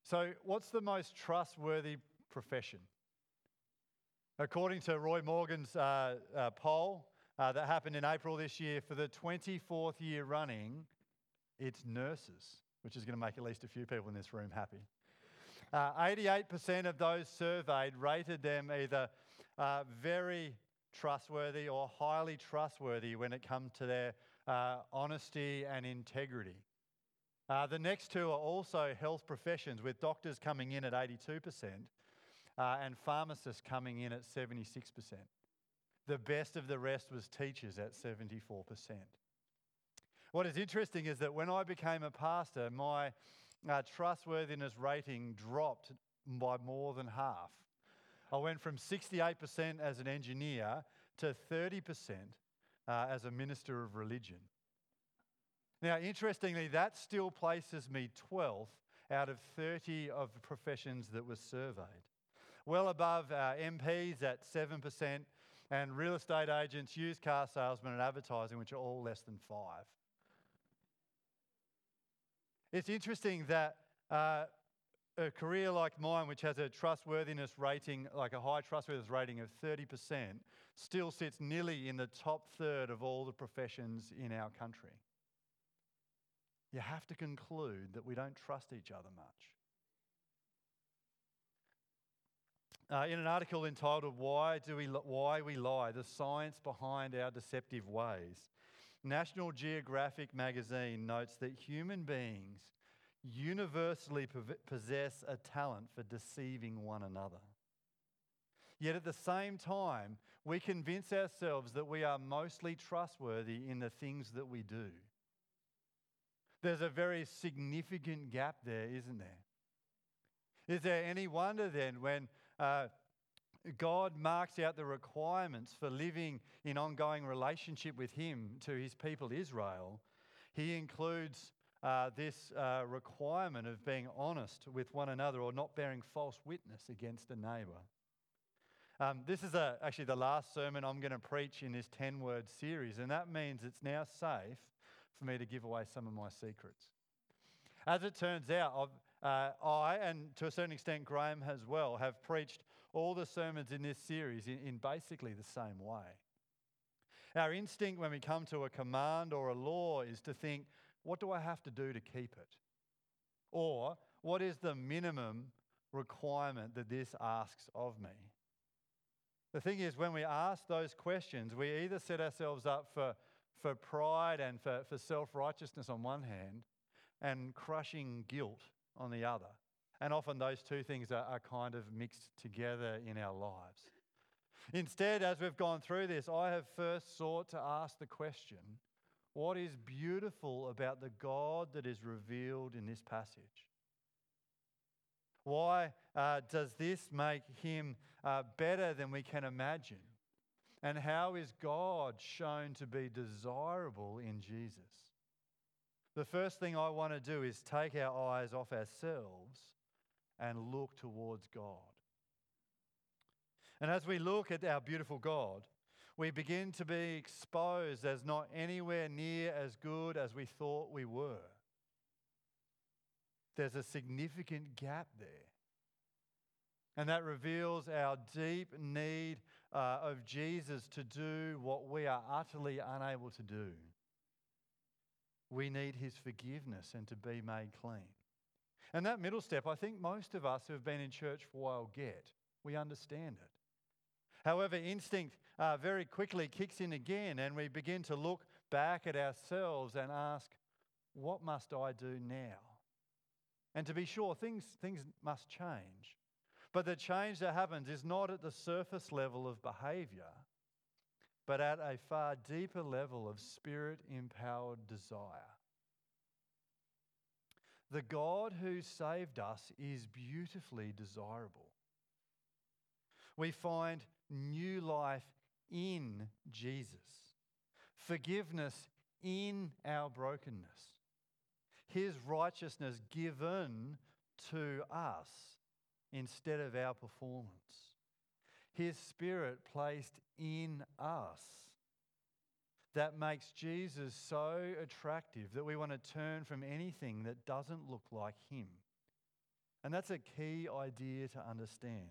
So, what's the most trustworthy profession? According to Roy Morgan's poll that happened in April this year, for the 24th year running, it's nurses, which is going to make at least a few people in this room happy. 88% of those surveyed rated them either very trustworthy or highly trustworthy when it comes to their honesty and integrity. The next two are also health professions, with doctors coming in at 82% and pharmacists coming in at 76%. The best of the rest was teachers at 74%. What is interesting is that when I became a pastor, my trustworthiness rating dropped by more than half. I went from 68% as an engineer to 30% as a minister of religion. Now, interestingly, that still places me 12th out of 30 of the professions that were surveyed. Well above MPs at 7% and real estate agents, used car salesmen and advertising, which are all less than 5. It's interesting that a career like mine, which has a trustworthiness rating, like a high trustworthiness rating of 30%, still sits nearly in the top third of all the professions in our country. You have to conclude that we don't trust each other much. In an article entitled Why We Lie? The Science Behind Our Deceptive Ways, National Geographic magazine notes that human beings universally possess a talent for deceiving one another. Yet at the same time, we convince ourselves that we are mostly trustworthy in the things that we do. There's a very significant gap there, isn't there? Is there any wonder then when God marks out the requirements for living in ongoing relationship with Him to His people Israel, He includes this requirement of being honest with one another or not bearing false witness against a neighbour. This is actually the last sermon I'm going to preach in this 10-word series, and that means it's now safe for me to give away some of my secrets. As it turns out, I, and to a certain extent Graham as well, have preached all the sermons in this series in basically the same way. Our instinct when we come to a command or a law is to think, what do I have to do to keep it? Or, what is the minimum requirement that this asks of me? The thing is, when we ask those questions, we either set ourselves up for pride and for self-righteousness on one hand, and crushing guilt on the other. And often those two things are kind of mixed together in our lives. Instead, as we've gone through this, I have first sought to ask the question, what is beautiful about the God that is revealed in this passage? Why does this make Him better than we can imagine? And how is God shown to be desirable in Jesus? The first thing I want to do is take our eyes off ourselves and look towards God. And as we look at our beautiful God, we begin to be exposed as not anywhere near as good as we thought we were. There's a significant gap there. And that reveals our deep need of Jesus to do what we are utterly unable to do. We need His forgiveness and to be made clean. And that middle step, I think most of us who have been in church for a while get. We understand it. However, instinct very quickly kicks in again, and we begin to look back at ourselves and ask, what must I do now? And to be sure, things must change. But the change that happens is not at the surface level of behaviour, but at a far deeper level of spirit-empowered desire. The God who saved us is beautifully desirable. We find new life in Jesus, forgiveness in our brokenness, His righteousness given to us instead of our performance, His Spirit placed in us that makes Jesus so attractive that we want to turn from anything that doesn't look like Him. And that's a key idea to understand.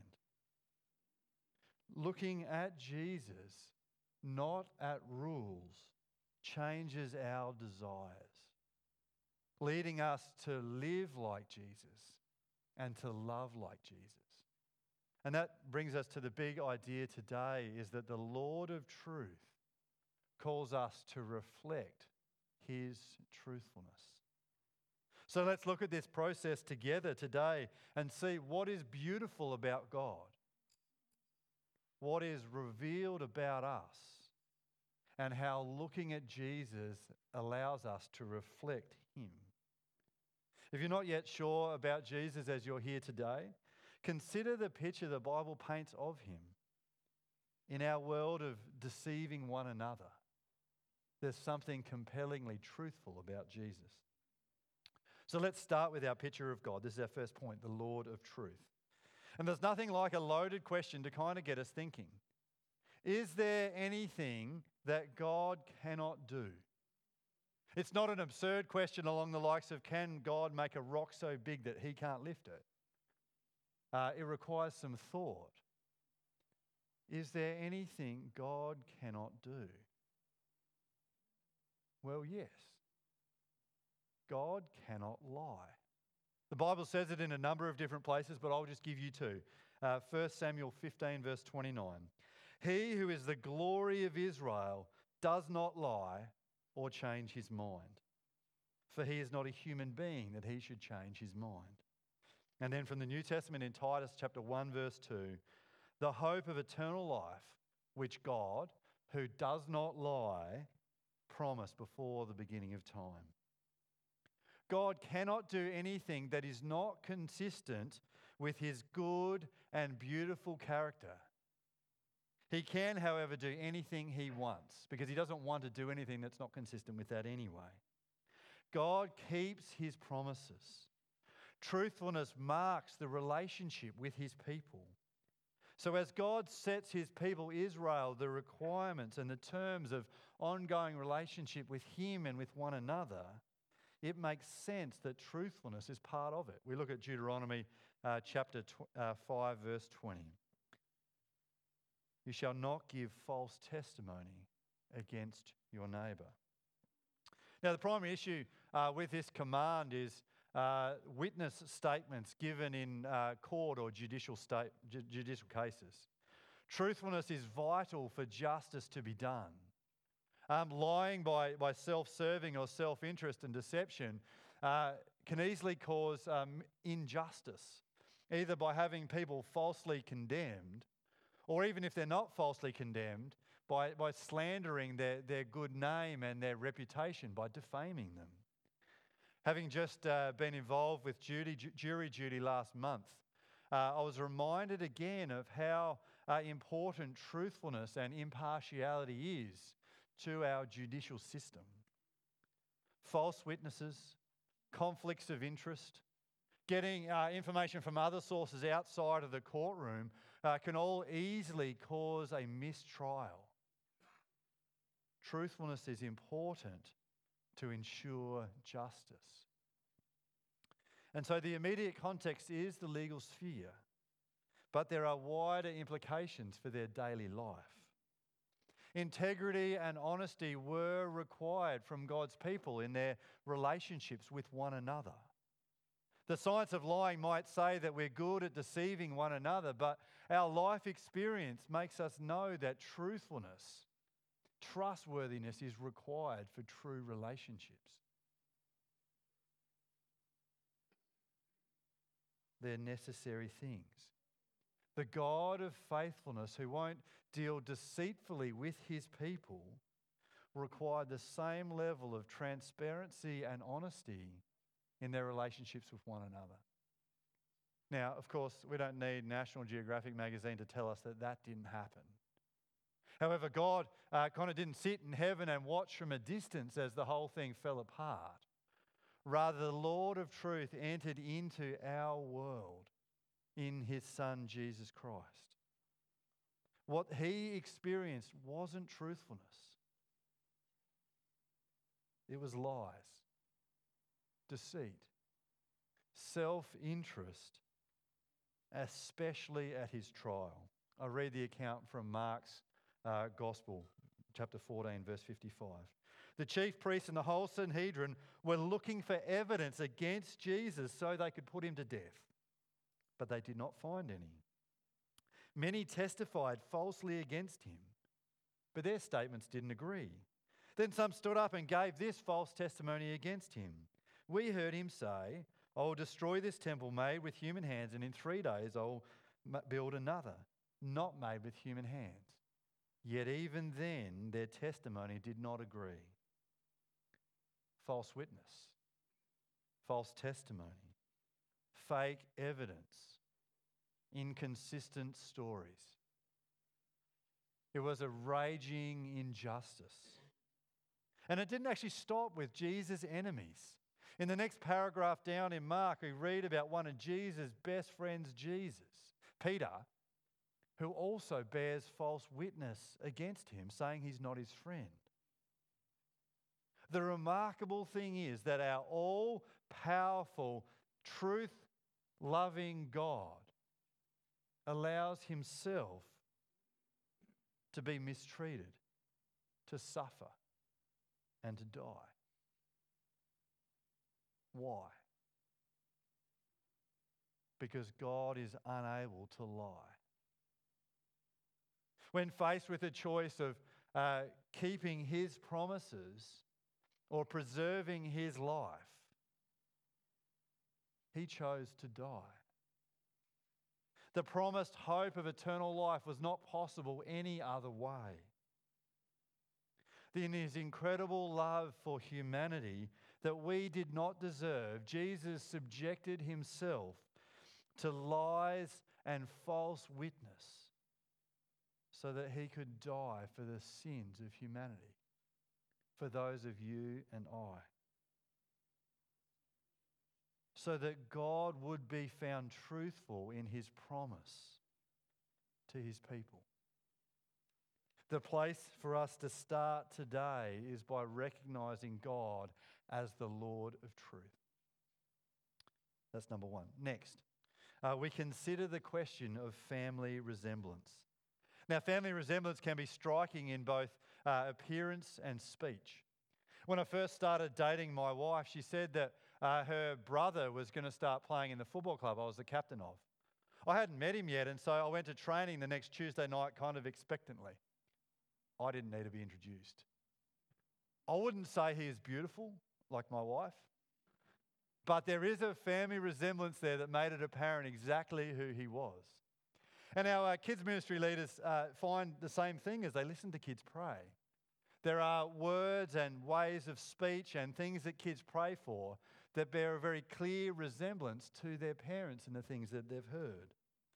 Looking at Jesus, not at rules, changes our desires, leading us to live like Jesus and to love like Jesus. And that brings us to the big idea today, is that the Lord of truth calls us to reflect his truthfulness. So let's look at this process together today and see what is beautiful about God, what is revealed about us, and how looking at Jesus allows us to reflect him. If you're not yet sure about Jesus as you're here today, consider the picture the Bible paints of him. In our world of deceiving one another, there's something compellingly truthful about Jesus. So let's start with our picture of God. This is our first point, the Lord of truth. And there's nothing like a loaded question to kind of get us thinking. Is there anything that God cannot do? It's not an absurd question along the likes of, can God make a rock so big that he can't lift it? It requires some thought. Is there anything God cannot do? Well, yes. God cannot lie. The Bible says it in a number of different places, but I'll just give you two. 1 Samuel 15, verse 29. He who is the glory of Israel does not lie or change his mind, for he is not a human being that he should change his mind. And then from the New Testament in Titus chapter 1, verse 2, the hope of eternal life, which God, who does not lie, promised before the beginning of time. God cannot do anything that is not consistent with his good and beautiful character. He can, however, do anything he wants, because he doesn't want to do anything that's not consistent with that anyway. God keeps his promises. Truthfulness marks the relationship with his people. So as God sets his people Israel the requirements and the terms of ongoing relationship with him and with one another, it makes sense that truthfulness is part of it. We look at Deuteronomy chapter 5, verse 20. You shall not give false testimony against your neighbour. Now, the primary issue with this command is witness statements given in court or judicial cases. Truthfulness is vital for justice to be done. Lying by self-serving or self-interest and deception can easily cause injustice, either by having people falsely condemned, or even if they're not falsely condemned, by slandering their good name and their reputation, by defaming them. Having just been involved with jury duty last month, I was reminded again of how important truthfulness and impartiality is to our judicial system. False witnesses, conflicts of interest, getting information from other sources outside of the courtroom can all easily cause a mistrial. Truthfulness is important to ensure justice. And so the immediate context is the legal sphere, but there are wider implications for their daily life. Integrity and honesty were required from God's people in their relationships with one another. The science of lying might say that we're good at deceiving one another, but our life experience makes us know that truthfulness, trustworthiness is required for true relationships. They're necessary things. The God of faithfulness, who won't deal deceitfully with his people, required the same level of transparency and honesty in their relationships with one another. Now, of course, we don't need National Geographic magazine to tell us that that didn't happen. However, God kind of didn't sit in heaven and watch from a distance as the whole thing fell apart. Rather, the Lord of truth entered into our world in his Son, Jesus Christ. What he experienced wasn't truthfulness. It was lies, deceit, self-interest, especially at his trial. I read the account from Mark's Gospel, chapter 14, verse 55. The chief priests and the whole Sanhedrin were looking for evidence against Jesus so they could put him to death, but they did not find any. Many testified falsely against him, but their statements didn't agree. Then some stood up and gave this false testimony against him. We heard him say, I will destroy this temple made with human hands, and in 3 days I will build another, not made with human hands. Yet even then their testimony did not agree. False witness, false testimony, fake evidence, inconsistent stories. It was a raging injustice. And it didn't actually stop with Jesus' enemies. In the next paragraph down in Mark, we read about one of Jesus' best friends, Peter, who also bears false witness against him, saying he's not his friend. The remarkable thing is that our all-powerful, truth-loving God allows himself to be mistreated, to suffer, and to die. Why? Because God is unable to lie. When faced with a choice of keeping his promises or preserving his life, he chose to die. The promised hope of eternal life was not possible any other way. In his incredible love for humanity that we did not deserve, Jesus subjected himself to lies and false witness so that he could die for the sins of humanity, for those of you and I, so that God would be found truthful in his promise to his people. The place for us to start today is by recognizing God as the Lord of truth. That's number one. Next, we consider the question of family resemblance. Now, family resemblance can be striking in both appearance and speech. When I first started dating my wife, she said that her brother was going to start playing in the football club I was the captain of. I hadn't met him yet, and so I went to training the next Tuesday night kind of expectantly. I didn't need to be introduced. I wouldn't say he is beautiful like my wife, but there is a family resemblance there that made it apparent exactly who he was. And our kids ministry leaders find the same thing as they listen to kids pray. There are words and ways of speech and things that kids pray for that bear a very clear resemblance to their parents and the things that they've heard.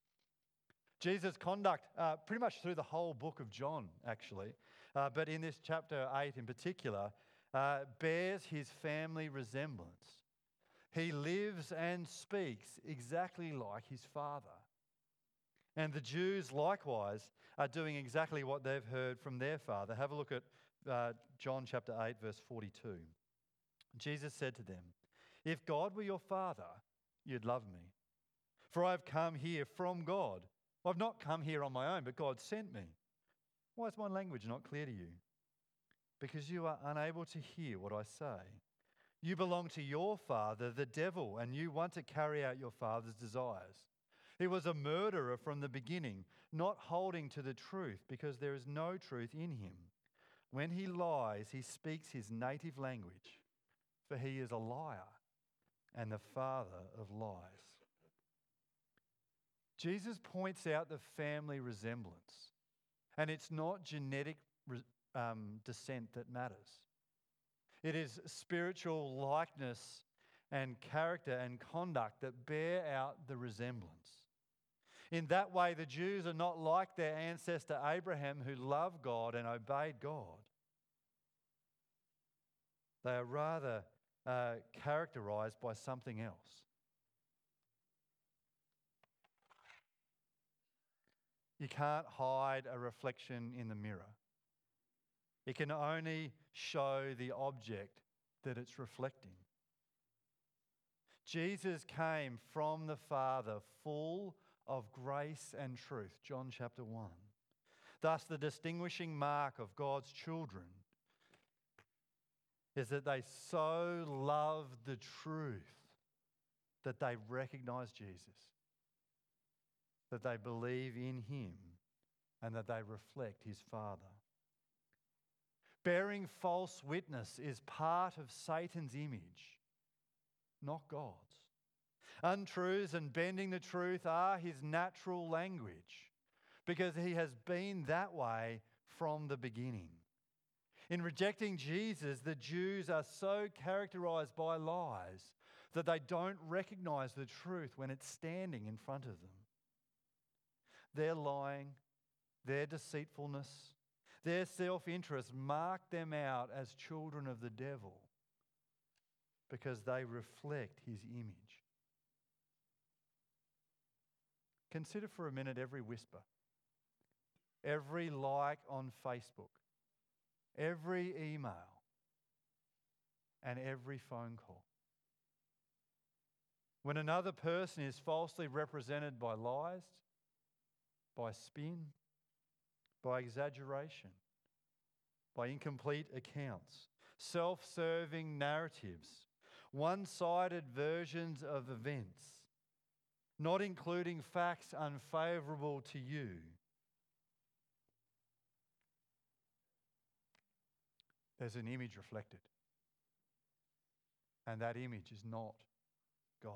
Jesus' conduct, pretty much through the whole book of John, actually, but in this chapter 8 in particular, bears his family resemblance. He lives and speaks exactly like his father. And the Jews likewise are doing exactly what they've heard from their father. Have a look at John chapter 8, verse 42. Jesus said to them, "If God were your father, you'd love me. For I've come here from God. I've not come here on my own, but God sent me. Why is my language not clear to you? Because you are unable to hear what I say. You belong to your father, the devil, and you want to carry out your father's desires. He was a murderer from the beginning, not holding to the truth, because there is no truth in him. When he lies, he speaks his native language, for he is a liar and the father of lies." Jesus points out the family resemblance, and it's not genetic descent that matters. It is spiritual likeness and character and conduct that bear out the resemblance. In that way, the Jews are not like their ancestor Abraham, who loved God and obeyed God. They are rather characterized by something else. You can't hide a reflection in the mirror. It can only show the object that it's reflecting. Jesus came from the Father full of grace and truth, John chapter 1. Thus, the distinguishing mark of God's children is that they so love the truth that they recognize Jesus, that they believe in him, and that they reflect his Father. Bearing false witness is part of Satan's image, not God's. Untruths and bending the truth are his natural language because he has been that way from the beginning. In rejecting Jesus, the Jews are so characterized by lies that they don't recognize the truth when it's standing in front of them. Their lying, their deceitfulness, their self-interest mark them out as children of the devil because they reflect his image. Consider for a minute every whisper, every like on Facebook, every email, and every phone call. When another person is falsely represented by lies, by spin, by exaggeration, by incomplete accounts, self-serving narratives, one-sided versions of events, not including facts unfavourable to you, there's an image reflected. And that image is not God.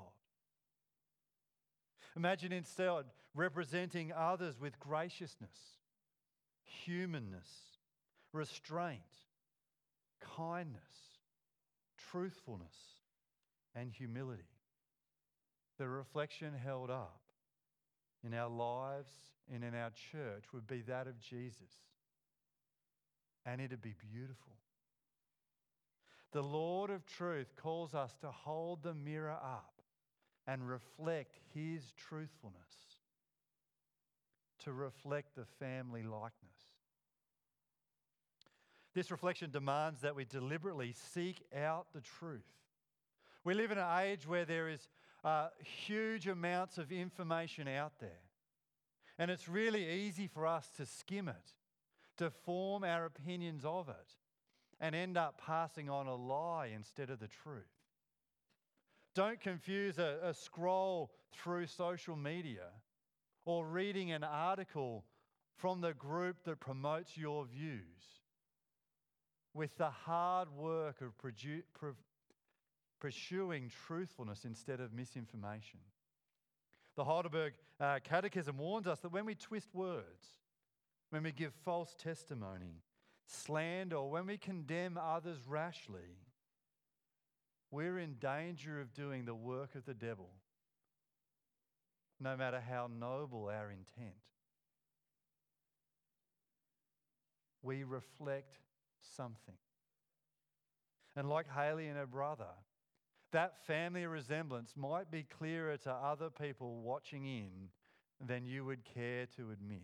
Imagine instead representing others with graciousness, humanness, restraint, kindness, truthfulness, and humility. The reflection held up in our lives and in our church would be that of Jesus. And it'd be beautiful. The Lord of truth calls us to hold the mirror up and reflect his truthfulness, to reflect the family likeness. This reflection demands that we deliberately seek out the truth. We live in an age where there is huge amounts of information out there. And it's really easy for us to skim it, to form our opinions of it, and end up passing on a lie instead of the truth. Don't confuse a scroll through social media or reading an article from the group that promotes your views with the hard work of pursuing truthfulness instead of misinformation. The Heidelberg Catechism warns us that when we twist words, when we give false testimony, slander, or when we condemn others rashly, we're in danger of doing the work of the devil, no matter how noble our intent. We reflect something. And like Haley and her brother, that family resemblance might be clearer to other people watching in than you would care to admit.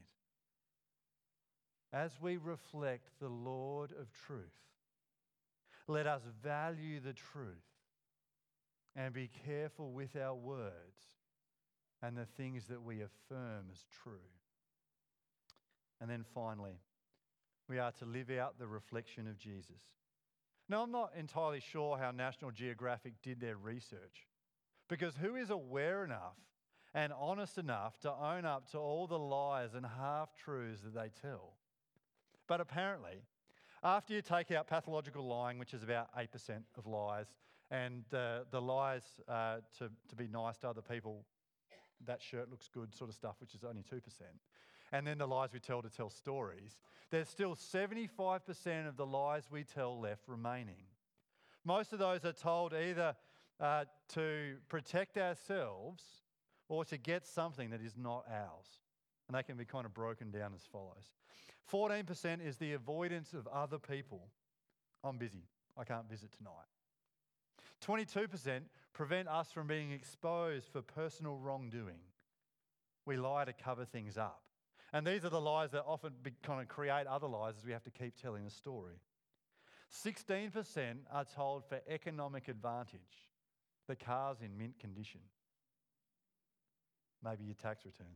As we reflect the Lord of truth, let us value the truth and be careful with our words and the things that we affirm as true. And then finally, we are to live out the reflection of Jesus. Now, I'm not entirely sure how National Geographic did their research, because who is aware enough and honest enough to own up to all the lies and half-truths that they tell? But apparently, after you take out pathological lying, which is about 8% of lies, and the lies to be nice to other people, that shirt looks good sort of stuff, which is only 2%, and then the lies we tell to tell stories, there's still 75% of the lies we tell left remaining. Most of those are told either to protect ourselves or to get something that is not ours. And they can be kind of broken down as follows. 14% is the avoidance of other people. I'm busy. I can't visit tonight. 22% prevent us from being exposed for personal wrongdoing. We lie to cover things up. And these are the lies that often kind of create other lies as we have to keep telling a story. 16% are told for economic advantage. The car's in mint condition. maybe your tax returns.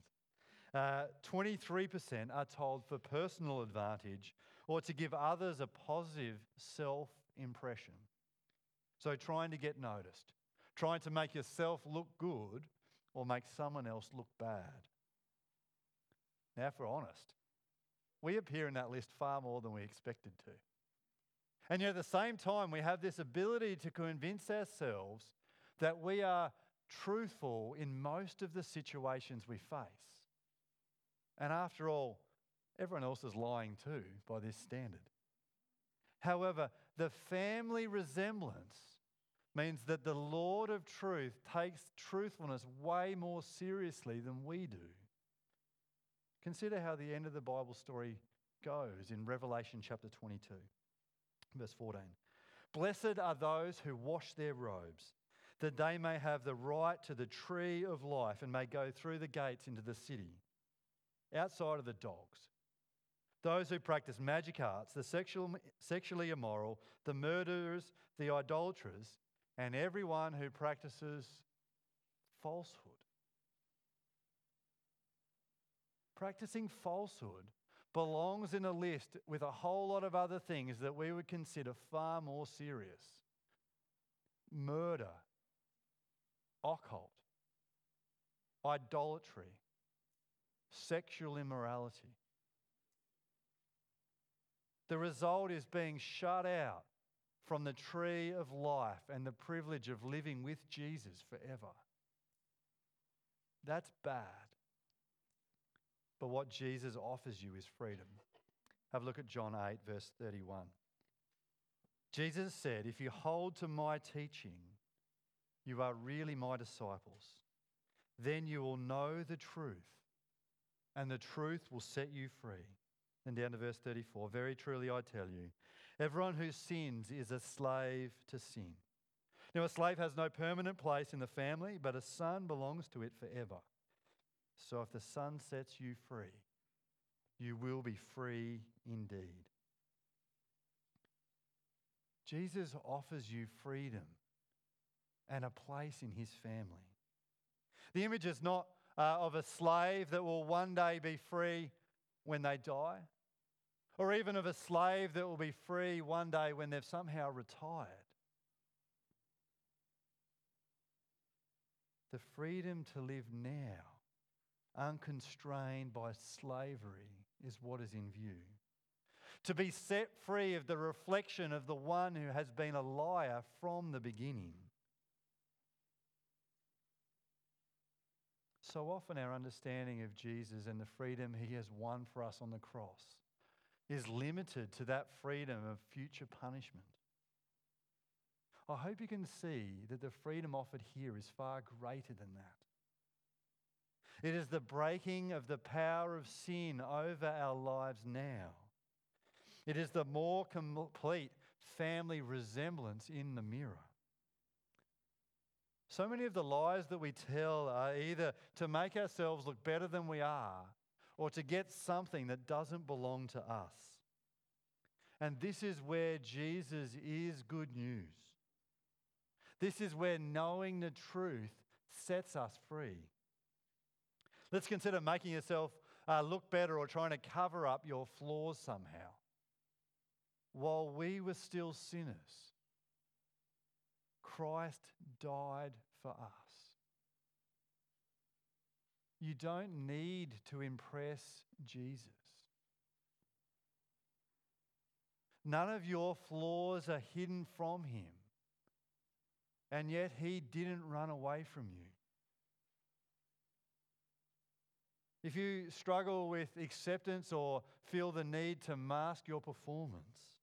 23% are told for personal advantage or to give others a positive self-impression. So trying to get noticed, trying to make yourself look good or make someone else look bad. Now, if we're honest, we appear in that list far more than we expected to. And yet at the same time, we have this ability to convince ourselves that we are truthful in most of the situations we face. And after all, everyone else is lying too by this standard. However, the family resemblance means that the Lord of truth takes truthfulness way more seriously than we do. Consider how the end of the Bible story goes in Revelation chapter 22, verse 14. Blessed are those who wash their robes, that they may have the right to the tree of life and may go through the gates into the city. Outside of the dogs, those who practice magic arts, the sexually immoral, the murderers, the idolaters, and everyone who practices falsehood. Practicing falsehood belongs in a list with a whole lot of other things that we would consider far more serious. Murder, occult, idolatry, sexual immorality. The result is being shut out from the tree of life and the privilege of living with Jesus forever. That's bad. But what Jesus offers you is freedom. Have a look at John 8, verse 31. Jesus said, "If you hold to my teaching, you are really my disciples. Then you will know the truth, and the truth will set you free." And down to verse 34, "Very truly I tell you, everyone who sins is a slave to sin. Now a slave has no permanent place in the family, but a son belongs to it forever. So if the Son sets you free, you will be free indeed." Jesus offers you freedom and a place in his family. The image is not of a slave that will one day be free when they die, or even of a slave that will be free one day when they've somehow retired. The freedom to live now, unconstrained by slavery, is what is in view. To be set free of the reflection of the one who has been a liar from the beginning. So often our understanding of Jesus and the freedom he has won for us on the cross is limited to that freedom of future punishment. I hope you can see that the freedom offered here is far greater than that. It is the breaking of the power of sin over our lives now. It is the more complete family resemblance in the mirror. So many of the lies that we tell are either to make ourselves look better than we are or to get something that doesn't belong to us. And this is where Jesus is good news. This is where knowing the truth sets us free. Let's consider making yourself look better or trying to cover up your flaws somehow. While we were still sinners, Christ died for us. You don't need to impress Jesus. None of your flaws are hidden from him, and yet he didn't run away from you. If you struggle with acceptance or feel the need to mask your performance,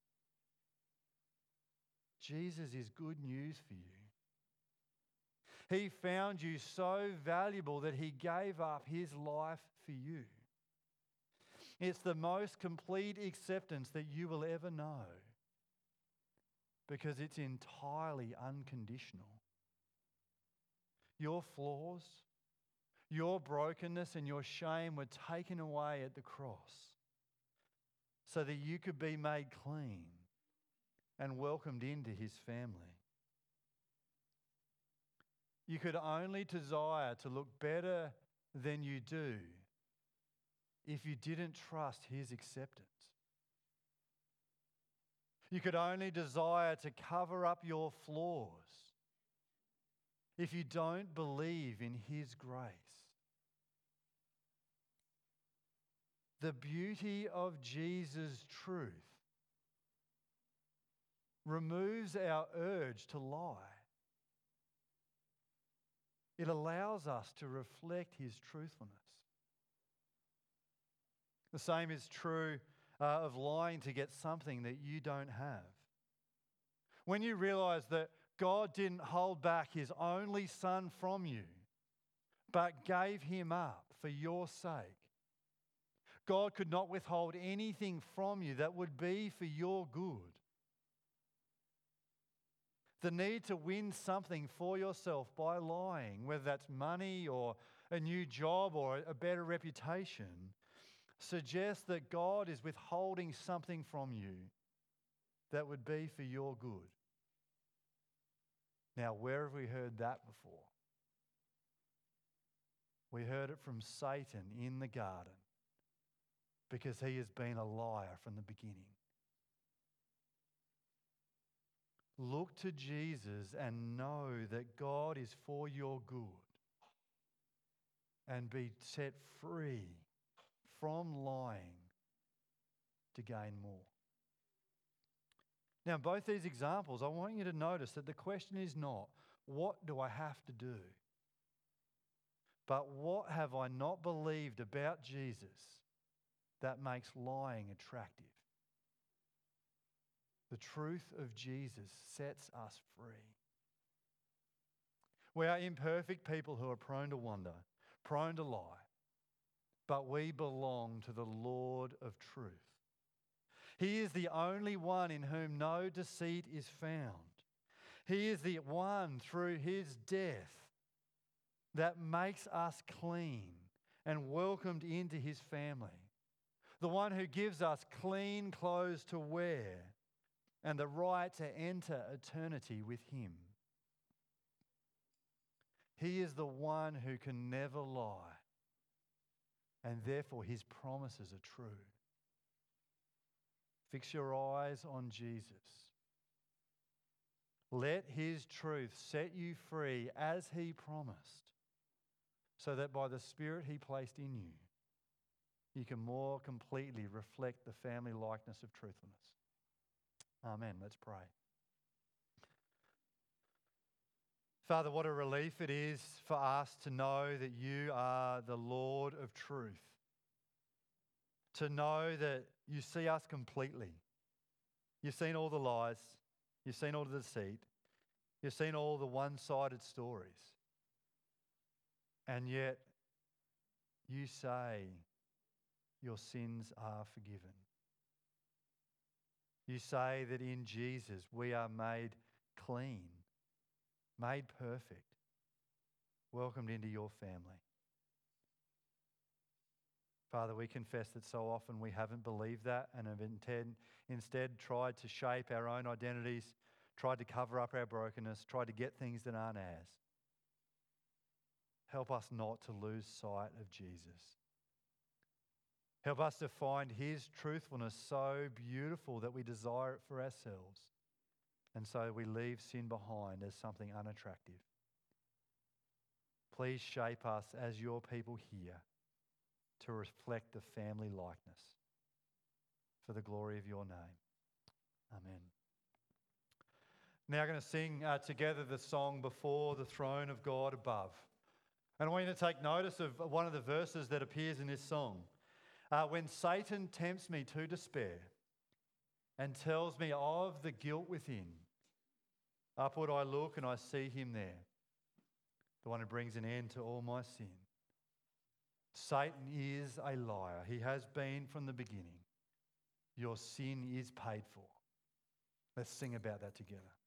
Jesus is good news for you. He found you so valuable that he gave up his life for you. It's the most complete acceptance that you will ever know because it's entirely unconditional. Your flaws, your brokenness and your shame were taken away at the cross so that you could be made clean and welcomed into his family. You could only desire to look better than you do if you didn't trust his acceptance. You could only desire to cover up your flaws if you don't believe in his grace. The beauty of Jesus' truth removes our urge to lie. It allows us to reflect his truthfulness. The same is true of lying to get something that you don't have. When you realize that God didn't hold back his only son from you, but gave him up for your sake, God could not withhold anything from you that would be for your good. The need to win something for yourself by lying, whether that's money or a new job or a better reputation, suggests that God is withholding something from you that would be for your good. Now, where have we heard that before? We heard it from Satan in the garden because he has been a liar from the beginning. Look to Jesus and know that God is for your good and be set free from lying to gain more. Now, in both these examples, I want you to notice that the question is not, what do I have to do? But what have I not believed about Jesus that makes lying attractive? The truth of Jesus sets us free. We are imperfect people who are prone to wander, prone to lie, but we belong to the Lord of truth. He is the only one in whom no deceit is found. He is the one through his death that makes us clean and welcomed into his family. The one who gives us clean clothes to wear and the right to enter eternity with him. He is the one who can never lie, and therefore his promises are true. Fix your eyes on Jesus. Let his truth set you free as he promised, so that by the Spirit he placed in you, you can more completely reflect the family likeness of truthfulness. Amen. Let's pray. Father, what a relief it is for us to know that you are the Lord of truth. To know that you see us completely. You've seen all the lies. You've seen all the deceit. You've seen all the one-sided stories. And yet, you say your sins are forgiven. You say that in Jesus we are made clean, made perfect, welcomed into your family. Father, we confess that so often we haven't believed that and have instead tried to shape our own identities, tried to cover up our brokenness, tried to get things that aren't ours. Help us not to lose sight of Jesus. Help us to find his truthfulness so beautiful that we desire it for ourselves. And so we leave sin behind as something unattractive. Please shape us as your people here to reflect the family likeness for the glory of your name. Amen. Now we're going to sing together the song Before the Throne of God Above. And I want you to take notice of one of the verses that appears in this song. When Satan tempts me to despair and tells me of the guilt within, upward I look and I see him there, the one who brings an end to all my sin. Satan is a liar. He has been from the beginning. Your sin is paid for. Let's sing about that together.